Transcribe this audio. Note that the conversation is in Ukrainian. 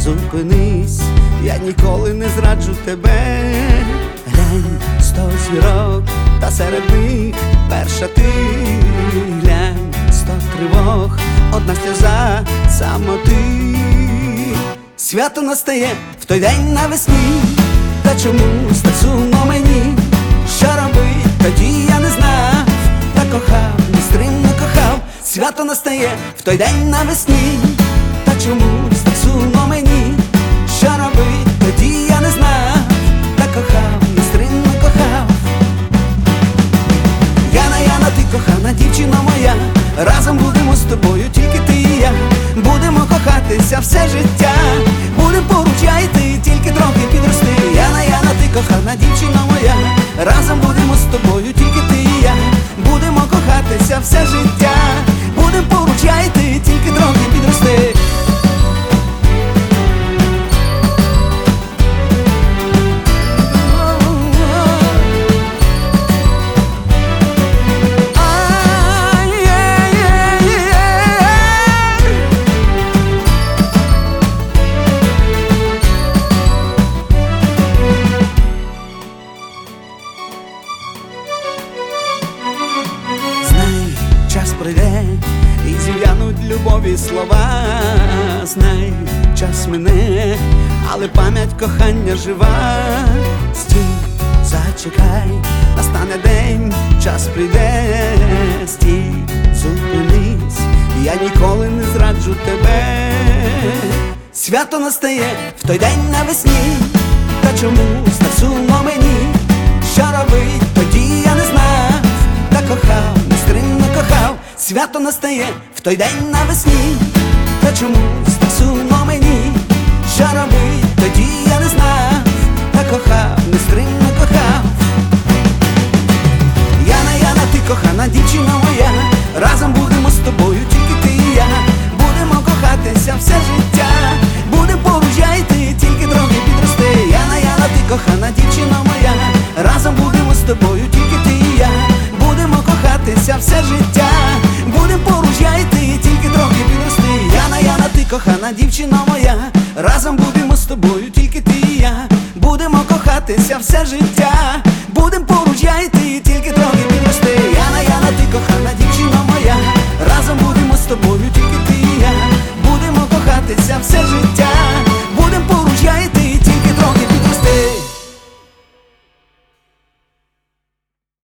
зупинись, я ніколи не зраджу тебе. Глянь, 100 зірок, та серед них перша ти. Глянь, 100 тривог, одна сльоза самоти. Свято настає в той день навесні, та чомусь так сумно мені. Що робить, тоді я не знав, та кохав, нестримно кохав. Свято настає в той день навесні, та чомусь так сумно мені. Що робить, тоді я не знав, та кохав, нестримно кохав. Яна, ти кохана дівчина моя, разом будемо з тобою, тільки ти і я. Будемо кохатися все життя, будем поруч я і ти, тільки трохи підрости. Яна, ти кохана дівчина моя, разом будемо з тобою, тільки ти і я. Будемо кохатися все життя, будем поруч я і ти, тільки трохи підрости. Час прийде і зів'януть любові слова. Знай, час мине, але пам'ять кохання жива. Стій, зачекай, настане день, час прийде. Стій, зупинись, я ніколи не зраджу тебе. Свято настає в той день навесні, та чомусь так сумно мені. Що робить, тоді я не знав, та кохав, нестримно кохав. Свято настає в той день навесні, та чомусь так сумно мені. Що робить, тоді я не знав, та кохав, нестримно кохав. Яна, ти кохана дівчина моя, разом будемо з тобою, тільки ти і я. Будемо кохатися все життя, будем поруч я і ти, тільки трохи підрости. Яна, ти кохана дівчина моя, разом будемо з тобою, тільки ти і я. Будемо кохатися все життя, будем поруч я і ти, тільки трохи підрости. Яна, ти кохана дівчина моя, разом будемо з тобою, тільки ти і я. Будемо кохатися все життя, будем поруч я і ти, тільки трохи підрости. Яна, ти кохана дівчина моя, разом будемо з тобою, тільки